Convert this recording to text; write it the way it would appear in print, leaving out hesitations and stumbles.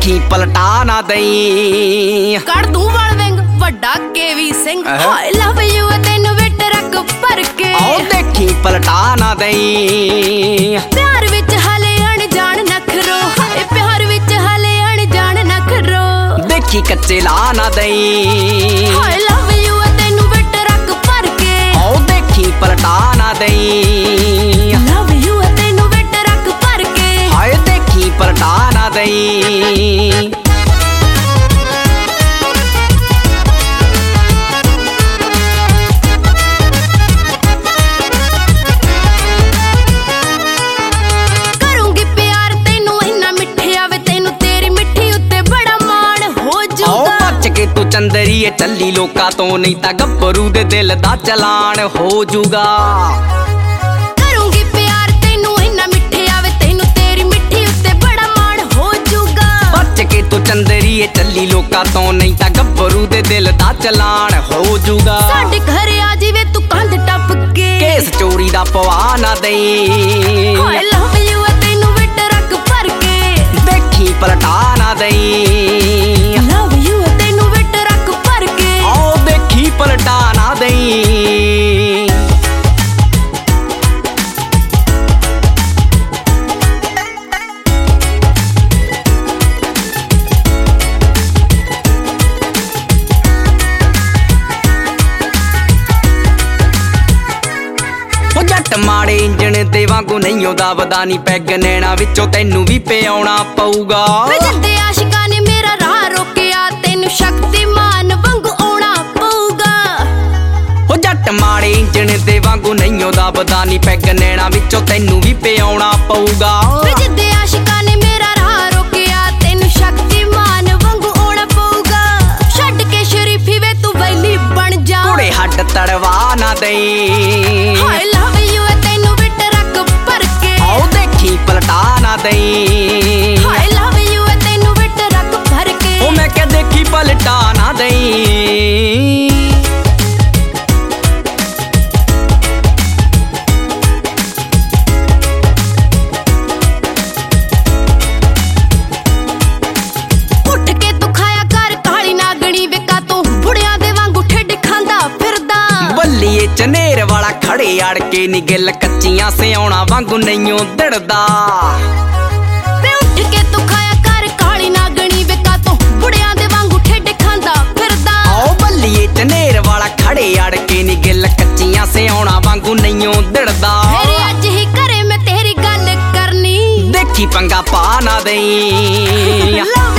देखी पलटा ना दई कर दूं वाल विंग वड्डा KV Singh hi love you तेन विट रख भर के आओ देखी पलटा ना दई प्यार विच हले अनजान नखरो हाय प्यार विच हले अनजान नखरो देखी कच्चे ला ना दई हाय लव यू तेन विट रख भर के आओ देखी पलटा ना दई लव यू तेन विट रख भर के हाय देखी पलटा ना दई तू चंदरीए चली लोका तो नहीं ता गब्बरू दे दिल दा चलान हो जूगा करूंगी प्यार तेनू इन्ना मिठे आवे तेनू तेरी मिठी उत्ते बड़ा मान हो जूगा बच के तू चंदरीए चली लोका तो नहीं ता गब्बरू दे दिल दा चलान हो जूगा साडे घर आ जीवे तू कंध टप के केस चोरी दा पवा ना दई हाय लव यू तेनू विट रख भर के देखी पलटा ना दई लव यू तेनू विट रख भर के आओ देखी पलटा ना दई जट माड़े इंजन दे वांगू नहीं ओदा वदानी पैग नैना विचों तैनू भी पियाउणा पऊगा जिद्दे आशिकां ने मेरा राह रोकिया तैनू शक्तिमान वांगू आउणा पऊगा हो जट माड़े इंजन दे वांगू नहीं ओदा वदानी पैग नैना विचों तैनू भी पियाउणा पऊगा जिद्दे आशिकां ने मेरा राह रोकिया तैनू शक्तिमान वांगू आउणा पऊगा छड्ड के शरीफी वे तू वैली बन जा कुड़े हड्ड तड़वा ना दई हाय लव यू तेनू विट रख भर के आओ देखी पलटा ना दई हाय लव यू तेनू विट रख भर के ओ मैं क्या देखी पलटा ना दई ਉੱਠ ਕੇ ਤੂੰ ਖਾਇਆ ਕਰ ਕਾਲੀ ਨਾਗਣੀ ਵੇਕਾ ਤੂੰ ਬੁੜਿਆਂ ਦੇ ਵਾਂਗੂ ਠੇਡ ਖਾਂਦਾ ਫਿਰਦਾ ਬੱਲੀਏ ਚਨੇਰ ਵਾਲਾ ਖੜੇ ਅੜ ਕੇ ਨੀ ਗਿੱਲ ਕੱਚੀਆਂ ਸਿਆਉਣਾ ਵਾਂਗੂ ਨਹੀਂਓ ਦੜਦਾ ਵੇ ਉੱਠ ਕੇ ਤੂੰ ਖਾਇਆ ਕਰ ਕਾਲੀ ਨਾਗਣੀ ਵੇਕਾ ਤੂੰ ਬੁੜਿਆਂ ਦੇ ਵਾਂਗੂ ਠੇਡ ਖਾਂਦਾ ਫਿਰਦਾ ਆਓ ਬੱਲੀਏ ਚਨੇਰ ਵਾਲਾ ਖੜੇ ਅੜ ਕੇ ਨੀ ਗਿੱਲ ਕੱਚੀਆਂ ਸਿਆਉਣਾ ਵਾਂਗੂ ਨਹੀਂਓ ਦੜਦਾ ਮੇਰੀ ਅੱਜ ਹੀ ਘਰੇ ਮੈਂ ਤੇਰੀ ਗੱਲ ਕਰਨੀ ਦੇਖੀ ਪੰਗਾ ਪਾ ਨਾ ਦਈ ਲਵ